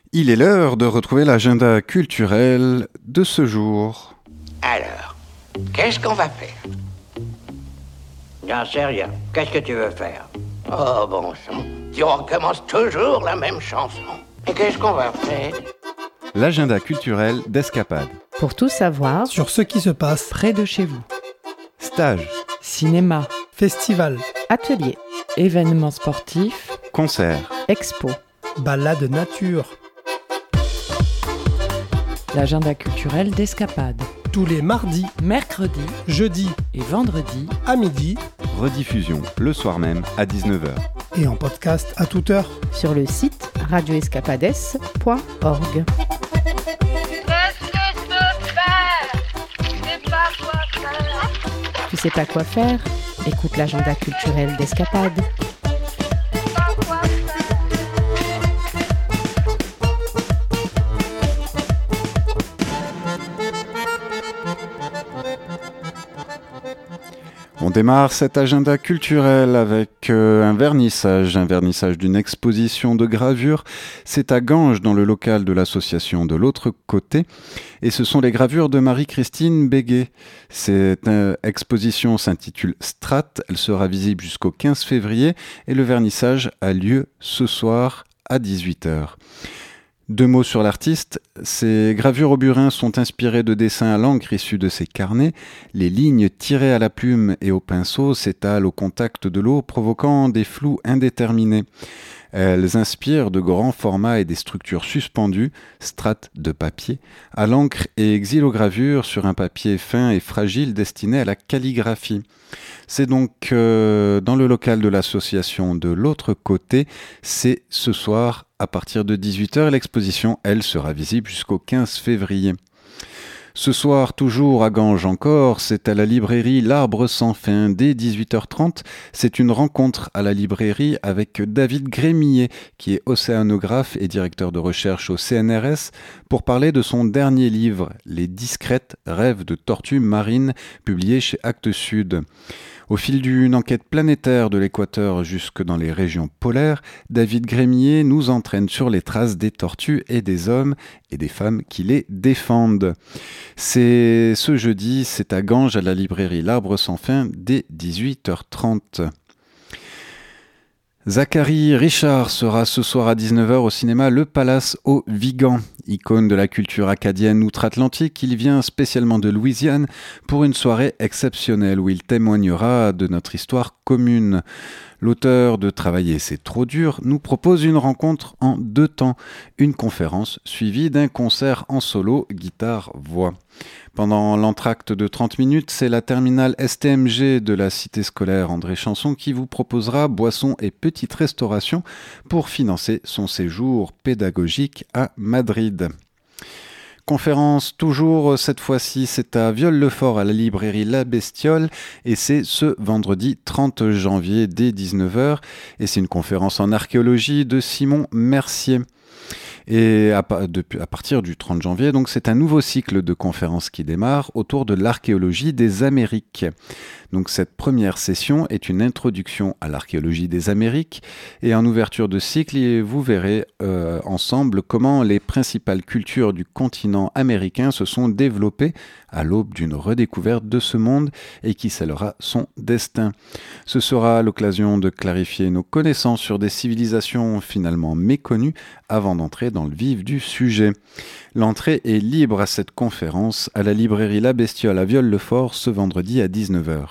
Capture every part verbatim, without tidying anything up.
Il est l'heure de retrouver l'agenda culturel de ce jour. Alors, qu'est-ce qu'on va faire? J'en sais rien. Qu'est-ce que tu veux faire? Oh bon sang, tu recommences toujours la même chanson. Et qu'est-ce qu'on va faire? L'agenda culturel d'Escapade. Pour tout savoir sur ce qui se passe près de chez vous. Stage, Cinéma, festival, atelier, événements sportifs, concert, expo. balade nature, L'agenda culturel d'Escapade. tous les mardis, Mercredi jeudis et vendredi à midi rediffusion le soir même à dix-neuf heures. et en podcast à toute heure. sur le site radio escapades point org. Qu'est-ce que je peux faire? Je sais pas quoi faire. Tu sais pas quoi faire? Écoute l'agenda culturel d'Escapade. Je sais pas quoi faire. On démarre cet agenda culturel avec euh, un vernissage, un vernissage d'une exposition de gravures. C'est à Ganges, dans le local de l'association de l'autre côté. Et ce sont les gravures de Marie-Christine Béguet. Cette euh, exposition s'intitule Strat. Elle sera visible jusqu'au quinze février et le vernissage a lieu ce soir à dix-huit heures. Deux mots sur l'artiste. Ces gravures au burin sont inspirées de dessins à l'encre issus de ses carnets. Les lignes tirées à la plume et au pinceau s'étalent au contact de l'eau, provoquant des flous indéterminés. Elles inspirent de grands formats et des structures suspendues, strates de papier, à l'encre et xylogravure sur un papier fin et fragile destiné à la calligraphie. C'est donc euh, dans le local de l'association de l'autre côté. C'est ce soir à partir de dix-huit heures. L'exposition, elle, sera visible jusqu'au quinze février. Ce soir, toujours à Ganges encore, c'est à la librairie L'Arbre sans fin, dès dix-huit heures trente. C'est une rencontre à la librairie avec David Grémillet, qui est océanographe et directeur de recherche au C N R S, pour parler de son dernier livre, Les discrètes rêves de tortues marines, publié chez Actes Sud. Au fil d'une enquête planétaire de l'équateur jusque dans les régions polaires, David Grémillet nous entraîne sur les traces des tortues et des hommes et des femmes qui les défendent. C'est ce jeudi, c'est à Ganges, à la librairie L'Arbre sans fin, dès dix-huit heures trente. Zachary Richard sera ce soir à dix-neuf heures au cinéma Le Palace au Vigan. Icône de la culture acadienne outre-Atlantique, il vient spécialement de Louisiane pour une soirée exceptionnelle où il témoignera de notre histoire commune. L'auteur de Travailler c'est trop dur nous propose une rencontre en deux temps, une conférence suivie d'un concert en solo guitare-voix. Pendant l'entracte de trente minutes, c'est la terminale S T M G de la cité scolaire André Chanson qui vous proposera boissons et petites restaurations pour financer son séjour pédagogique à Madrid. Conférence toujours, cette fois-ci, c'est à Viol-le-Fort à la librairie La Bestiole et c'est ce vendredi trente janvier dès dix-neuf heures et c'est une conférence en archéologie de Simon Mercier. Et à, depuis, à partir du trente janvier, donc c'est un nouveau cycle de conférences qui démarre autour de l'archéologie des Amériques. Donc cette première session est une introduction à l'archéologie des Amériques et en ouverture de cycle, vous verrez euh, ensemble comment les principales cultures du continent américain se sont développées à l'aube d'une redécouverte de ce monde et qui scellera son destin. Ce sera l'occasion de clarifier nos connaissances sur des civilisations finalement méconnues avant d'entrer dans le vif du sujet. L'entrée est libre à cette conférence à la librairie La Bestiole à Viol-le-Fort ce vendredi à dix-neuf heures.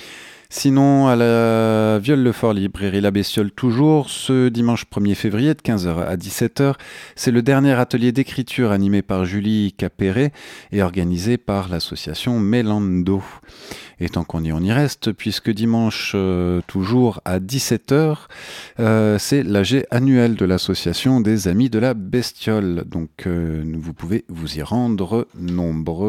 Sinon, à la Viol-le-Fort librairie La Bestiole toujours, ce dimanche premier février de quinze heures à dix-sept heures, c'est le dernier atelier d'écriture animé par Julie Capéret et organisé par l'association Mélando. Et tant qu'on y, on y reste, puisque dimanche euh, toujours à dix-sept heures, euh, c'est l'A G annuel de l'association des Amis de la Bestiole. Donc euh, vous pouvez vous y rendre nombreux.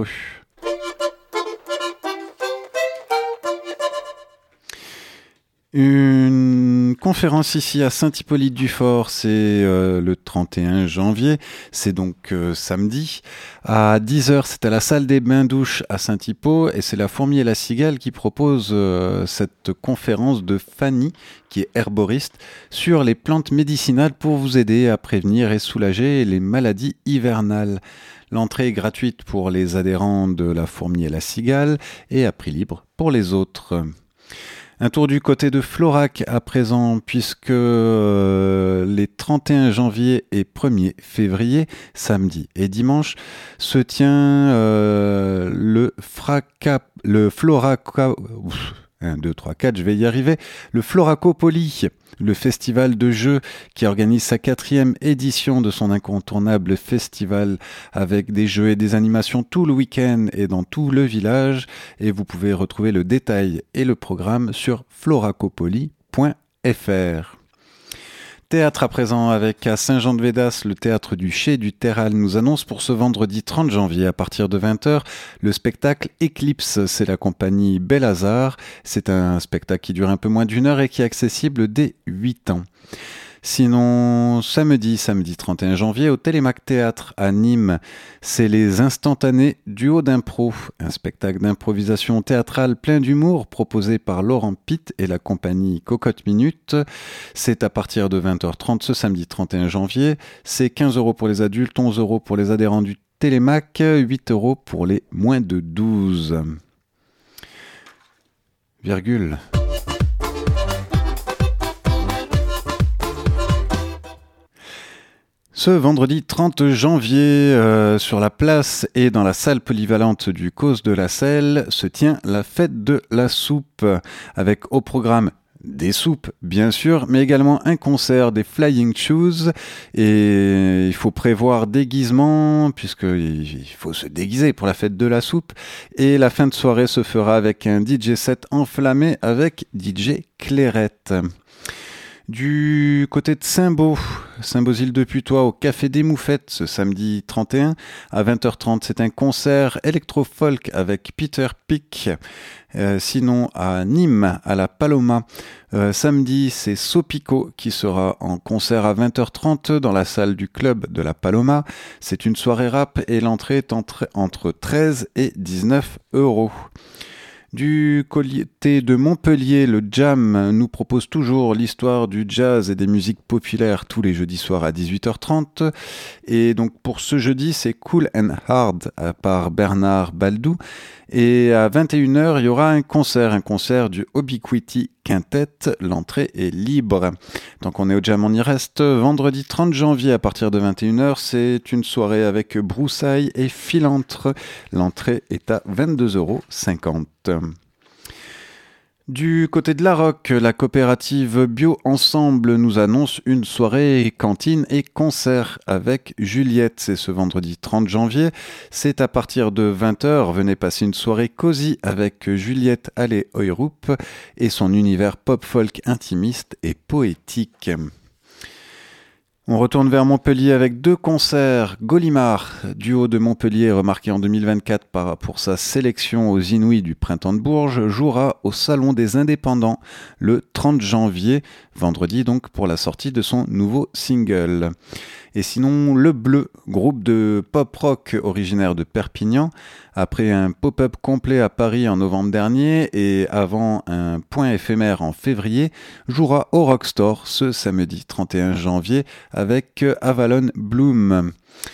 Une conférence ici à Saint-Hippolyte-du-Fort, c'est euh, le trente et un janvier, c'est donc euh, samedi. À dix heures, c'est à la salle des bains-douches à Saint-Hippo et c'est la Fourmi et la Cigale qui propose euh, cette conférence de Fanny, qui est herboriste, sur les plantes médicinales pour vous aider à prévenir et soulager les maladies hivernales. L'entrée est gratuite pour les adhérents de la Fourmi et la Cigale et à prix libre pour les autres. Un tour du côté de Florac à présent, puisque euh, les trente et un janvier et premier février, samedi et dimanche, se tient euh, le Fraca, le Floraca, un, deux, trois, quatre, je vais y arriver, le Floracopoly, le festival de jeux qui organise sa quatrième édition de son incontournable festival avec des jeux et des animations tout le week-end et dans tout le village. Et vous pouvez retrouver le détail et le programme sur floracopoly point f r. Théâtre à présent avec à Saint-Jean-de-Védas, le théâtre du Chai du Terral nous annonce pour ce vendredi trente janvier à partir de vingt heures le spectacle Eclipse. C'est la compagnie Bel-Hazard. C'est un spectacle qui dure un peu moins d'une heure et qui est accessible dès huit ans. Sinon, samedi, samedi trente et un janvier, au Télémac Théâtre à Nîmes, c'est les Instantanés Duo d'impro, un spectacle d'improvisation théâtrale plein d'humour proposé par Laurent Pitt et la compagnie Cocotte Minute. C'est à partir de vingt heures trente ce samedi trente et un janvier. C'est quinze euros pour les adultes, onze euros pour les adhérents du Télémac, huit euros pour les moins de douze. Virgule. Ce vendredi trente janvier, euh, sur la place et dans la salle polyvalente du Cause de la Selle, se tient la fête de la soupe, avec au programme des soupes, bien sûr, mais également un concert des Flying Shoes. Et il faut prévoir déguisement, puisqu'il faut se déguiser pour la fête de la soupe. Et la fin de soirée se fera avec un D J set enflammé avec D J Clairette. Du côté de Saint-Beau, Saint-Beauzile-de-Putois, au Café des Moufettes, ce samedi trente et un, à vingt heures trente, c'est un concert électro-folk avec Peter Pick. Euh, sinon, à Nîmes, à la Paloma, euh, samedi, c'est Sopico qui sera en concert à vingt heures trente dans la salle du club de la Paloma. C'est une soirée rap et l'entrée est entre, entre treize et dix-neuf euros. Du côté de Montpellier, le Jam nous propose toujours l'histoire du jazz et des musiques populaires tous les jeudis soirs à dix-huit heures trente. Et donc pour ce jeudi, c'est Cool and Hard par Bernard Baldou. Et à vingt et une heures, il y aura un concert, un concert du Ubiquity Quintet. L'entrée est libre. Tant qu'on est au Jam, on y reste. Vendredi trente janvier à partir de vingt et une heures, c'est une soirée avec broussailles et filantre. L'entrée est à vingt-deux euros cinquante. Du côté de la Roque, la coopérative Bio Ensemble nous annonce une soirée cantine et concert avec Juliette. C'est ce vendredi trente janvier. C'est à partir de vingt heures. Venez passer une soirée cosy avec Juliette Allais-Oyroup et son univers pop-folk intimiste et poétique. On retourne vers Montpellier avec deux concerts. Golimard, duo de Montpellier remarqué en deux mille vingt-quatre par, pour sa sélection aux Inouïs du Printemps de Bourges, jouera au Salon des Indépendants le trente janvier, vendredi donc, pour la sortie de son nouveau single. Et sinon, Le Bleu, groupe de pop-rock originaire de Perpignan, après un pop-up complet à Paris en novembre dernier et avant un point éphémère en février, jouera au Rockstore ce samedi trente et un janvier avec Avalon Bloom.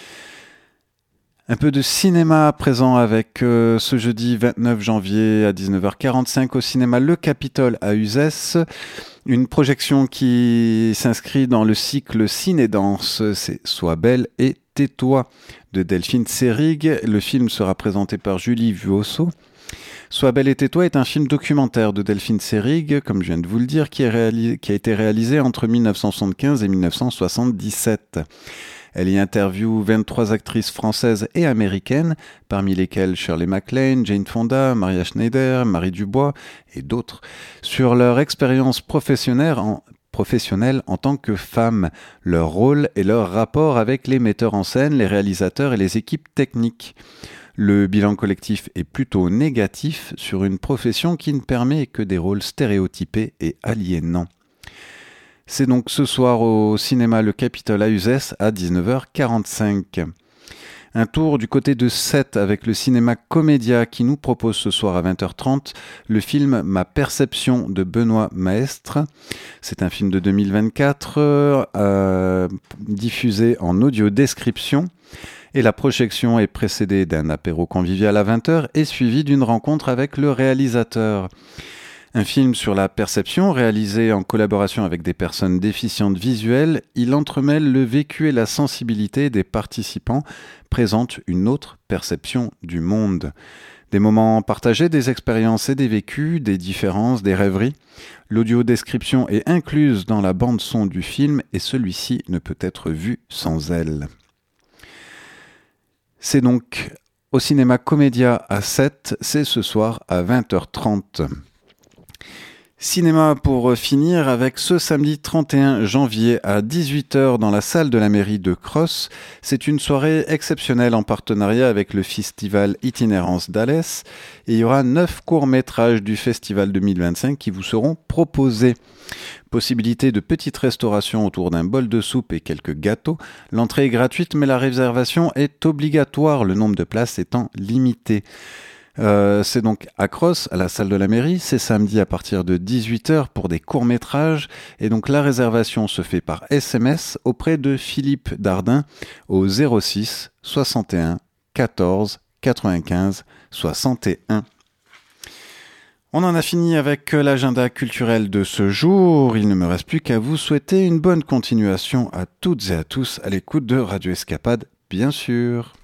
Un peu de cinéma à présent avec euh, ce jeudi vingt-neuf janvier à dix-neuf heures quarante-cinq au cinéma Le Capitole à Uzès. Une projection qui s'inscrit dans le cycle Ciné-Danse, c'est Sois belle et tais-toi de Delphine Seyrig. Le film sera présenté par Julie Vuosso. Sois belle et tais-toi est un film documentaire de Delphine Seyrig, comme je viens de vous le dire, qui, est réalisé, qui a été réalisé entre dix-neuf cent soixante-quinze et dix-neuf cent soixante-dix-sept. Elle y interviewe vingt-trois actrices françaises et américaines, parmi lesquelles Shirley MacLaine, Jane Fonda, Maria Schneider, Marie Dubois et d'autres, sur leur expérience professionnelle en, professionnelle en tant que femmes, leur rôle et leur rapport avec les metteurs en scène, les réalisateurs et les équipes techniques. Le bilan collectif est plutôt négatif sur une profession qui ne permet que des rôles stéréotypés et aliénants. C'est donc ce soir au cinéma Le Capitole à Uzès à dix-neuf heures quarante-cinq. Un tour du côté de Sète avec le cinéma Comédia qui nous propose ce soir à vingt heures trente le film Ma Perception de Benoît Maestre. C'est un film de deux mille vingt-quatre euh, diffusé en audio description. Et la projection est précédée d'un apéro convivial à vingt heures et suivie d'une rencontre avec le réalisateur. Un film sur la perception réalisé en collaboration avec des personnes déficientes visuelles, il entremêle le vécu et la sensibilité des participants, présente une autre perception du monde. Des moments partagés, des expériences et des vécus, des différences, des rêveries. L'audio-description est incluse dans la bande-son du film et celui-ci ne peut être vu sans elle. C'est donc au cinéma Comédia à Sète, c'est ce soir à vingt heures trente. Cinéma pour finir avec ce samedi trente et un janvier à dix-huit heures dans la salle de la mairie de Cross. C'est une soirée exceptionnelle en partenariat avec le festival Itinérance d'Alès. Et il y aura neuf courts-métrages du festival deux mille vingt-cinq qui vous seront proposés. Possibilité de petite restauration autour d'un bol de soupe et quelques gâteaux. L'entrée est gratuite mais la réservation est obligatoire, le nombre de places étant limité. Euh, c'est donc à Cross, à la salle de la mairie, c'est samedi à partir de dix-huit heures pour des courts-métrages et donc la réservation se fait par S M S auprès de Philippe Dardin au zéro six soixante et un quatorze quatre-vingt-quinze soixante et un. On en a fini avec l'agenda culturel de ce jour. Il ne me reste plus qu'à vous souhaiter une bonne continuation à toutes et à tous à l'écoute de Radio Escapade, bien sûr.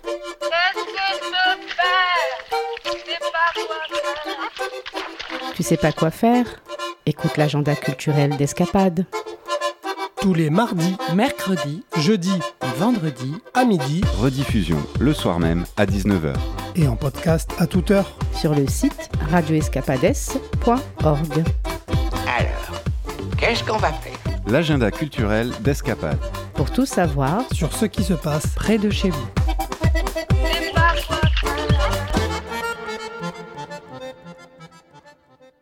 Tu sais pas quoi faire? Écoute l'agenda culturel d'Escapade. Tous les mardis, mercredis, jeudis et vendredis à midi Rediffusion le soir même à dix-neuf heures. et en podcast à toute heure. Sur le site radio escapades point org. Alors, qu'est-ce qu'on va faire? L'agenda culturel d'Escapade. Pour tout savoir Sur ce qui se passe près de chez vous.